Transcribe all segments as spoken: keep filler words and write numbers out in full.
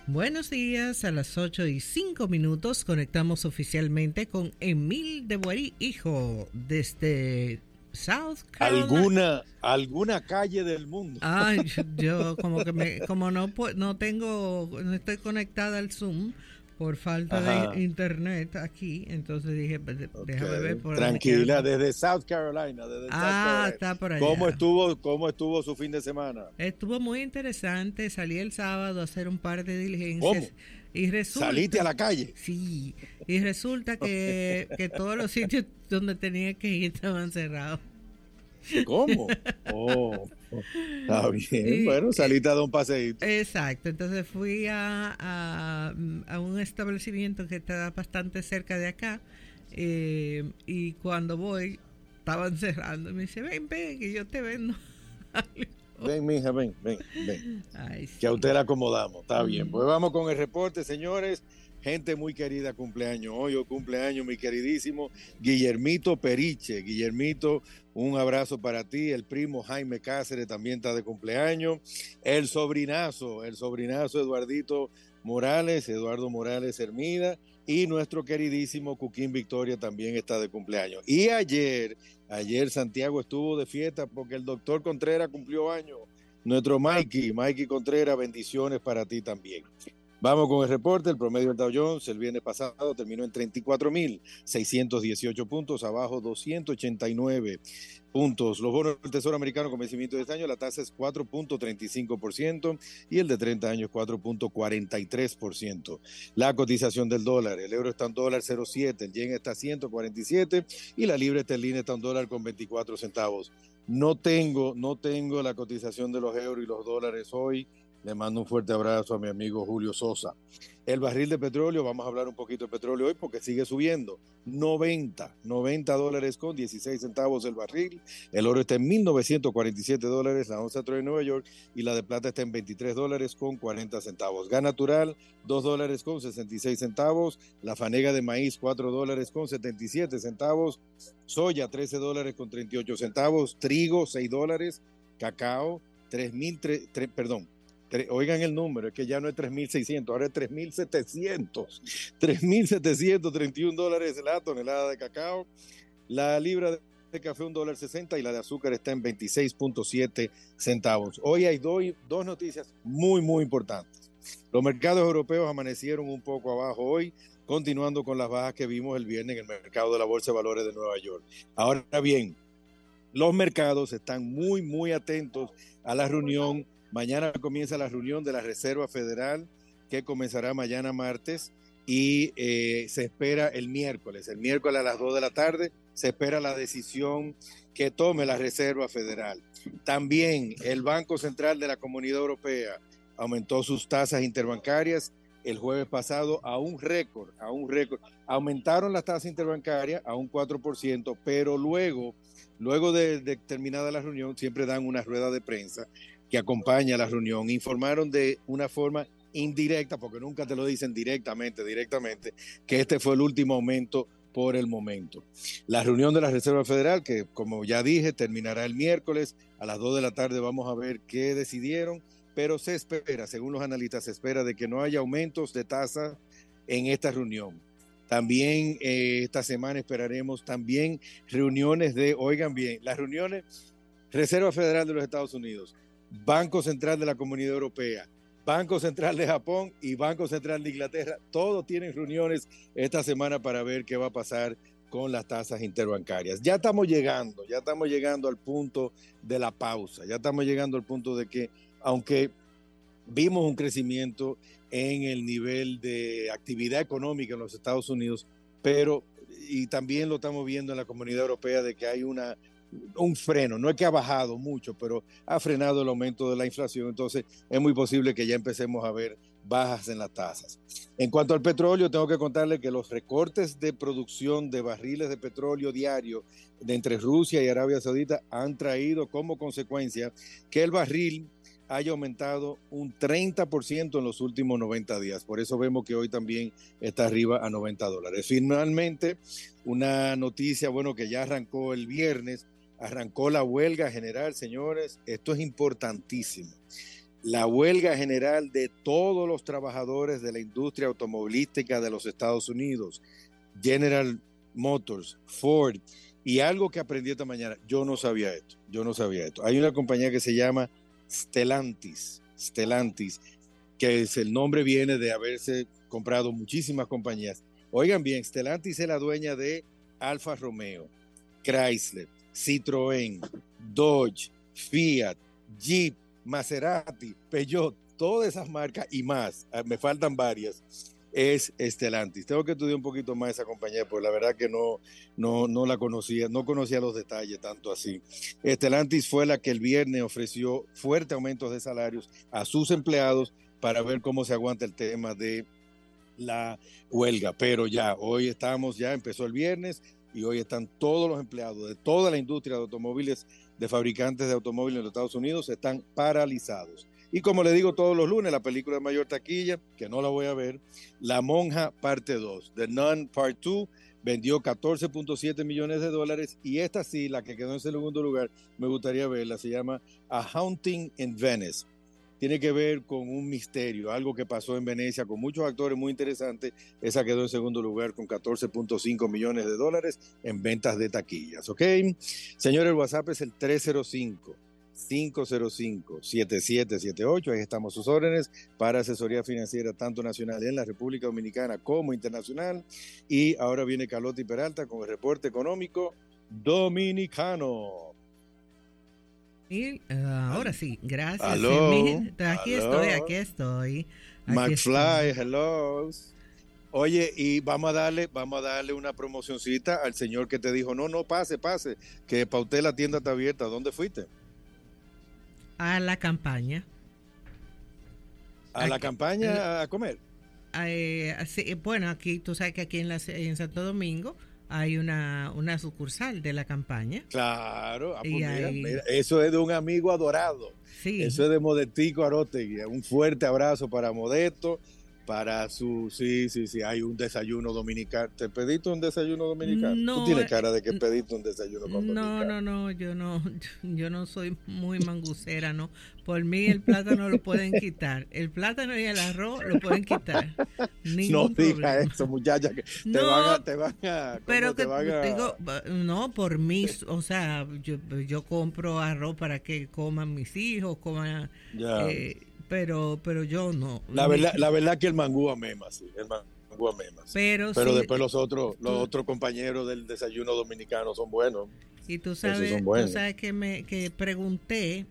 Buenos días, a las ocho y cinco minutos conectamos oficialmente con Emil de Boerí, hijo, desde South Carolina. ¿Alguna, alguna calle del mundo? Ay, yo como que me, como no no tengo, no estoy conectada al Zoom por falta Ajá. de internet aquí, entonces dije, déjame okay. ver por Tranquila, desde South Carolina, desde ah, South Carolina. Está por allá. ¿Cómo estuvo, cómo estuvo su fin de semana? Estuvo muy interesante, salí el sábado a hacer un par de diligencias. ¿Cómo? Y resulta, ¿saliste a la calle? Sí, y resulta que, que todos los sitios donde tenía que ir estaban cerrados. ¿Cómo? Oh, está bien. Y, bueno, saliste a dar un paseíto. Exacto, entonces fui a, a, a un establecimiento que está bastante cerca de acá eh, y cuando voy estaban cerrando y me dice, ven, ven, que yo te vendo algo. Ven, mija, ven, ven, ven. Ay, sí. Que a usted la acomodamos, está mm. bien. Pues vamos con el reporte, señores. Gente muy querida, cumpleaños. Hoy o cumpleaños, mi queridísimo Guillermito Periche. Guillermito, un abrazo para ti. El primo Jaime Cáceres también está de cumpleaños. El sobrinazo, el sobrinazo Eduardito Morales, Eduardo Morales Hermida. Y nuestro queridísimo Cuquín Victoria también está de cumpleaños. Y ayer, ayer Santiago estuvo de fiesta porque el doctor Contreras cumplió años. Nuestro Mikey, Mikey Contreras, bendiciones para ti también. Vamos con el reporte. El promedio del Dow Jones el viernes pasado terminó en treinta y cuatro mil seiscientos dieciocho puntos, abajo doscientos ochenta y nueve puntos. Los bonos del Tesoro americano con vencimiento de este año, la tasa es cuatro punto treinta y cinco por ciento y el de treinta años cuatro punto cuarenta y tres por ciento. La cotización del dólar, el euro está en dólar cero punto siete, el yen está a ciento cuarenta y siete y la libra esterlina está en dólar con veinticuatro centavos. No tengo, no tengo la cotización de los euros y los dólares hoy. Le mando un fuerte abrazo a mi amigo Julio Sosa. El barril de petróleo, vamos a hablar un poquito de petróleo hoy porque sigue subiendo. noventa, noventa dólares con dieciséis centavos el barril. El oro está en mil novecientos cuarenta y siete dólares, la onza Troy de Nueva York, y la de plata está en veintitrés dólares con cuarenta centavos. Gas natural, dos dólares con sesenta y seis centavos. La fanega de maíz, cuatro dólares con setenta y siete centavos. Soya, trece dólares con treinta y ocho centavos. Trigo, seis dólares. Cacao, tres mil, perdón. Oigan el número, es que ya no es tres mil seiscientos, ahora es tres mil setecientos. tres mil setecientos treinta y un dólares la tonelada de cacao. La libra de café un dólar sesenta y la de azúcar está en veintiséis punto siete centavos. Hoy hay do, dos noticias muy, muy importantes. Los mercados europeos amanecieron un poco abajo hoy, continuando con las bajas que vimos el viernes en el mercado de la Bolsa de Valores de Nueva York. Ahora bien, los mercados están muy, muy atentos a la reunión. Mañana comienza la reunión de la Reserva Federal, que comenzará mañana martes, y eh, se espera el miércoles. El miércoles a las dos de la tarde se espera la decisión que tome la Reserva Federal. También el Banco Central de la Comunidad Europea aumentó sus tasas interbancarias el jueves pasado a un récord, a un récord. Aumentaron las tasas interbancarias a un cuatro por ciento, pero luego, luego de, de terminada la reunión, siempre dan una rueda de prensa que acompaña a la reunión. Informaron de una forma indirecta, porque nunca te lo dicen directamente, directamente, que este fue el último aumento por el momento. La reunión de la Reserva Federal, que como ya dije, terminará el miércoles a las dos de la tarde, vamos a ver qué decidieron, pero se espera, según los analistas, se espera de que no haya aumentos de tasa en esta reunión. También eh, esta semana esperaremos también reuniones de, oigan bien, las reuniones Reserva Federal de los Estados Unidos, Banco Central de la Comunidad Europea, Banco Central de Japón y Banco Central de Inglaterra, todos tienen reuniones esta semana para ver qué va a pasar con las tasas interbancarias. Ya estamos llegando, ya estamos llegando al punto de la pausa, ya estamos llegando al punto de que, aunque vimos un crecimiento en el nivel de actividad económica en los Estados Unidos, pero, y también lo estamos viendo en la Comunidad Europea, de que hay una un freno, no es que ha bajado mucho, pero ha frenado el aumento de la inflación, entonces es muy posible que ya empecemos a ver bajas en las tasas. En cuanto al petróleo, tengo que contarle que los recortes de producción de barriles de petróleo diario de entre Rusia y Arabia Saudita han traído como consecuencia que el barril haya aumentado un treinta por ciento en los últimos noventa días. Por eso vemos que hoy también está arriba a noventa dólares. Finalmente, una noticia, bueno, que ya arrancó el viernes, arrancó la huelga general, señores. Esto es importantísimo. la huelga general de todos los trabajadores de la industria automovilística de los Estados Unidos, General Motors, Ford, y algo que aprendí esta mañana, yo no sabía esto, yo no sabía esto. Hay una compañía que se llama Stellantis, Stellantis, que es, el nombre viene de haberse comprado muchísimas compañías. Oigan bien, Stellantis es la dueña de Alfa Romeo, Chrysler, Citroën, Dodge, Fiat, Jeep, Maserati, Peugeot, todas esas marcas y más, me faltan varias, es Stellantis. Tengo que estudiar un poquito más esa compañía, porque la verdad que no, no, no la conocía, no conocía los detalles tanto así. Stellantis fue la que el viernes ofreció fuertes aumentos de salarios a sus empleados para ver cómo se aguanta el tema de la huelga, pero ya, hoy estamos, ya empezó el viernes y hoy están todos los empleados de toda la industria de automóviles, de fabricantes de automóviles en los Estados Unidos, están paralizados. Y como le digo todos los lunes, la película de mayor taquilla, que no la voy a ver, La Monja parte dos, The Nun Part dos, vendió catorce punto siete millones de dólares, y esta sí, la que quedó en segundo lugar, me gustaría verla, se llama A Haunting in Venice. Tiene que ver con un misterio, algo que pasó en Venecia con muchos actores muy interesantes. Esa quedó en segundo lugar con catorce punto cinco millones de dólares en ventas de taquillas, ¿ok? Señor, el WhatsApp es el tres cero cinco, cinco cero cinco, siete siete siete ocho. Ahí estamos sus órdenes para asesoría financiera tanto nacional en la República Dominicana como internacional. Y ahora viene Carlotti Peralta con el reporte económico dominicano. Y, uh, ahora sí, gracias. Aló, Emil. Aquí aló. estoy, aquí estoy. Aquí McFly, estoy. hello. Oye, y vamos a darle, vamos a darle una promocioncita al señor que te dijo, no, no, pase, pase, que para usted la tienda está abierta. ¿Dónde fuiste? A la campaña. ¿A Aquí, la campaña a comer? Eh, sí, bueno, aquí tú sabes que aquí en, la, en Santo Domingo hay una, una sucursal de la campaña. Claro, ah, pues y mira, hay... mira, eso es de un amigo adorado. Sí. Eso es de Modestico Arótegui. Un fuerte abrazo para Modesto, para su, sí, sí, sí, hay un desayuno dominicano. ¿Te pediste un desayuno dominicano? No, Tú tienes cara de que pediste un desayuno con no, dominicano. No, no, yo no, yo no soy muy mangucera, ¿no? Por mí el plátano lo pueden quitar. El plátano y el arroz lo pueden quitar. No diga eso, muchacha, que no, te van a, te van a, pero te que van a... digo, no, por mí, o sea, yo, yo compro arroz para que coman mis hijos, coman, eh, pero, pero yo no. La verdad, la verdad que el mangú amema, sí, el mangú amema. Sí. Pero, pero sí, después los otros, los tú, otros compañeros del desayuno dominicano son buenos. Y tú sabes, tú sabes que me que pregunté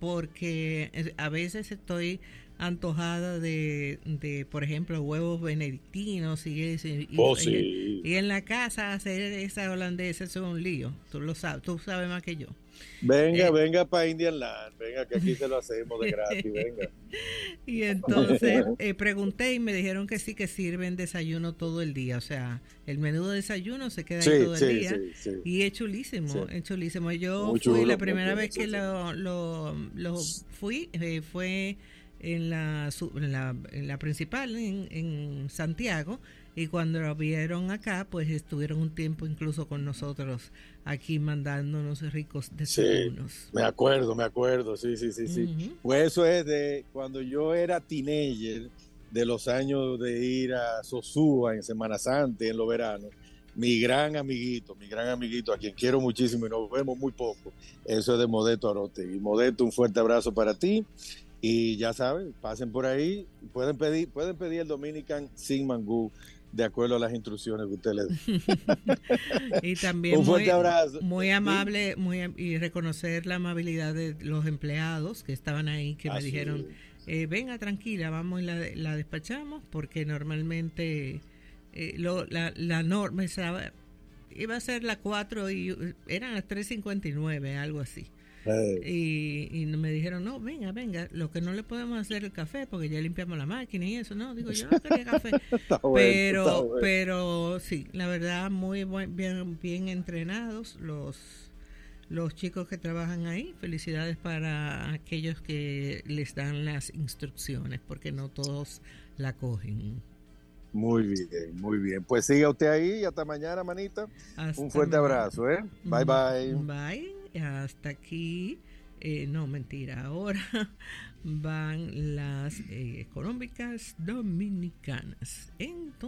porque a veces estoy antojada de, de por ejemplo, huevos benedictinos y, y, oh, y, sí. y en la casa hacer esa holandesa es un lío, tú lo sabes, tú sabes más que yo. Venga, eh, venga para Indian Land, venga que aquí se lo hacemos de gratis, venga. Y entonces eh, pregunté y me dijeron que sí, que sirven desayuno todo el día, o sea, el menú de desayuno se queda sí, ahí todo sí, el día sí, sí. Y es chulísimo, sí. es chulísimo. Yo muy fui chulo, la primera muy vez que lo, lo, lo fui, eh, fue en la, en la, en la principal, en, en Santiago, y cuando lo vieron acá, pues estuvieron un tiempo incluso con nosotros aquí mandándonos ricos desayunos. Sí, me acuerdo, me acuerdo, sí, sí, sí, sí. Uh-huh. Pues eso es de cuando yo era teenager, de los años de ir a Sosúa en Semana Santa, en los veranos. Mi gran amiguito, mi gran amiguito, a quien quiero muchísimo y nos vemos muy poco, eso es de Modesto Arótegui. Modesto, un fuerte abrazo para ti. Y ya saben, pasen por ahí, pueden pedir, pueden pedir el Dominican sin mangú, de acuerdo a las instrucciones que usted le dé. Y también un fuerte muy, abrazo. Muy amable, muy y reconocer la amabilidad de los empleados que estaban ahí, que Así me dijeron, eh, venga tranquila, vamos y la, la despachamos, porque normalmente eh, lo, la, la norma estaba, iba a ser las cuatro y eran las tres cincuenta y nueve, algo así. Hey. Y, y me dijeron, no, venga, venga, lo que no le podemos hacer el café, porque ya limpiamos la máquina y eso, no, digo, yo no quería café. Está bueno, pero, está bueno. pero sí, la verdad, muy buen, bien, bien entrenados los, los chicos que trabajan ahí. Felicidades para aquellos que les dan las instrucciones, porque no todos la cogen. Muy bien, muy bien. Pues siga usted ahí y hasta mañana, manita. Hasta Un fuerte mañana. abrazo, ¿eh? Bye, bye. Bye. Hasta aquí, eh, no, mentira, ahora van las eh, económicas dominicanas. Entonces,